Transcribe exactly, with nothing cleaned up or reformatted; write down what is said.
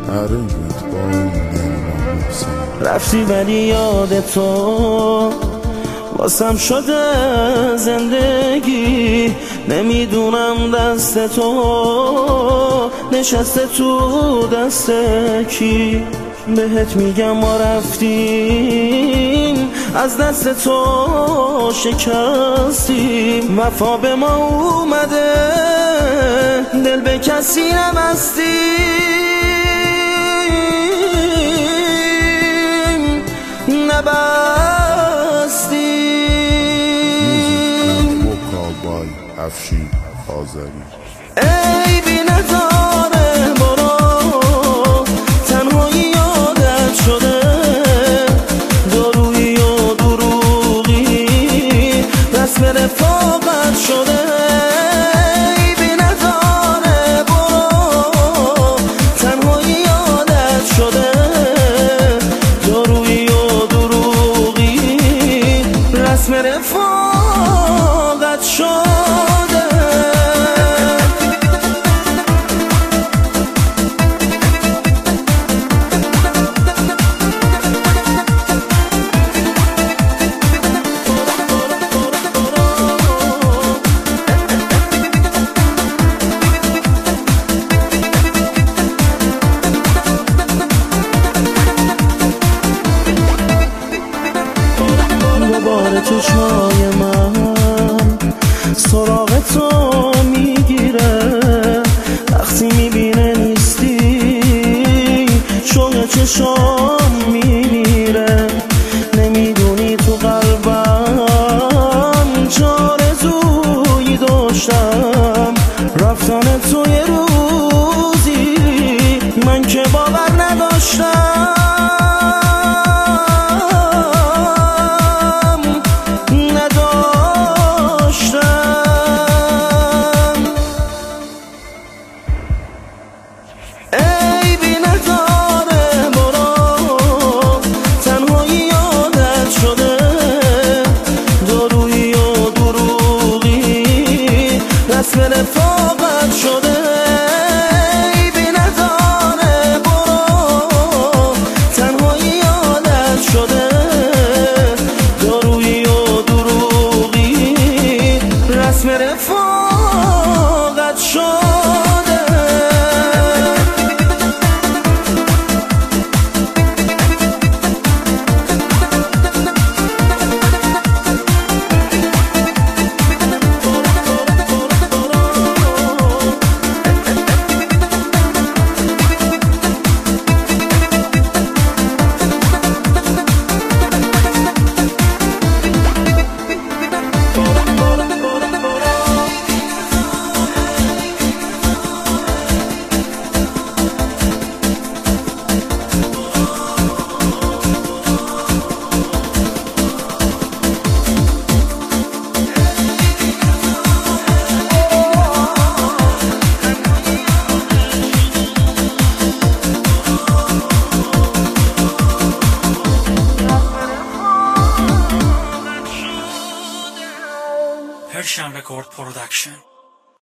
عرقت با این دلوان بسن رفتی ولی یاد تو واسم شده زندگی. نمیدونم دست تو نشسته تو دست کی. بهت میگم ما رفتیم از دست تو شکستیم. وفا به ما اومده دل به کسی نبستیم. نبستیم. بای افشین آذری. ای بی نداره برو تنهایی یادت شده. درویی و دروغی رسم رفاقت شده. ای بی نداره برو تنهایی یادت شده. درویی و دروغی رسم رفاقت شده. دوباره چشمای من سراغ تو میگیره. وقتی میبینه نیستی شوق چشام میمیره. نمیدونی تو قلبم چه آرزویی داشتم. رفتن تو یه روزی من که باور نداشتم. ای بی نداره برو تنهایی یادت شده. درویی و دروغی رسم رفاقت شده. ای بی نداره برو تنهایی یادت شده. درویی و دروغی رسم رفاقت شده. Persian Record Production.